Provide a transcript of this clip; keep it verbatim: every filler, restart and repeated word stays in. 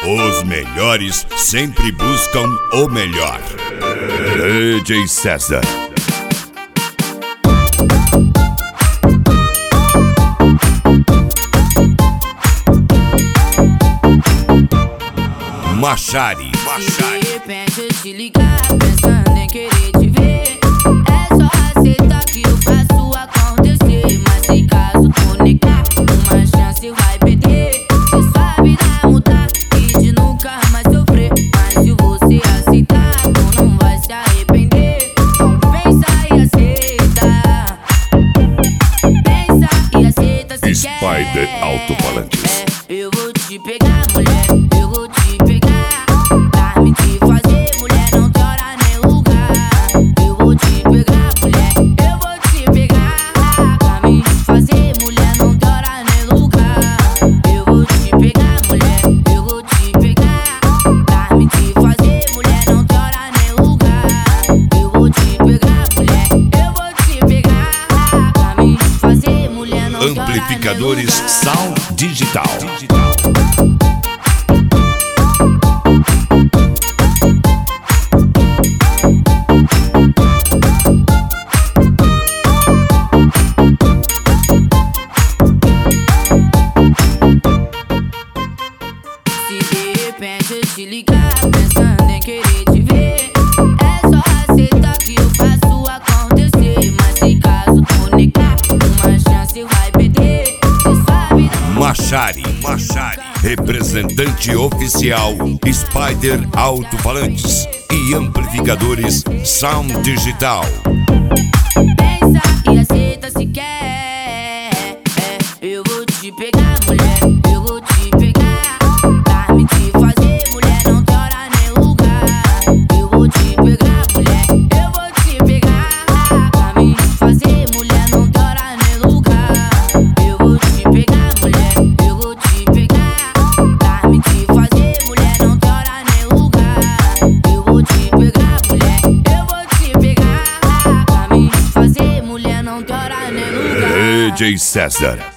Os melhores sempre buscam o melhor. D J César. Machari. Se de repente eu te ligar pensando em querer te ver, é só aceitar que eu faço acontecer. Mas se caso tu negar, uma chance vai perder. Se sua vida mudar e de nunca mais sofrer, mas se você aceitar, tu não vai se arrepender. Então pensa e aceita. Pensa e aceita se Spider quer. Alto-Falantes. É, eu vou te pegar, mulher, eu vou te pegar. Pra me te fazer, mulher, não tem hora nem lugar. Eu vou te pegar, mulher, eu vou te pegar. Pra me te fazer, mulher, não tem hora nem lugar. Eu vou te pegar, mulher, eu vou te pegar. Pra me te fazer, mulher, não tem hora nem lugar. Eu vou te pegar, mulher, eu vou te pegar. Pra me te fazer, mulher, não tem hora nem lugar. Amplificadores Sound Digital. Se de repente eu te ligar pensando em querer te ver, é só aceitar que eu faço acontecer. Mas se caso tu negar, uma chance vai perder. Se sua vida Machari. Machari. Representante oficial Spider Alto-Falantes e Amplificadores Sound Digital. pensa e aceita se quer. É, eu vou te pegar, mulher, eu vou te pegar. Pra me te fazer, mulher, não tem hora nem lugar. Eu vou te pegar, mulher, eu vou te pegar. Pra me te fazer, mulher, não tem hora nem lugar. Eu vou te pegar, mulher, eu vou te pegar. Pra me te fazer, mulher, não tem hora nem lugar. Eu vou te pegar, mulher, eu vou te pegar. Pra me te fazer, mulher, não tem hora nem lugar. D J César.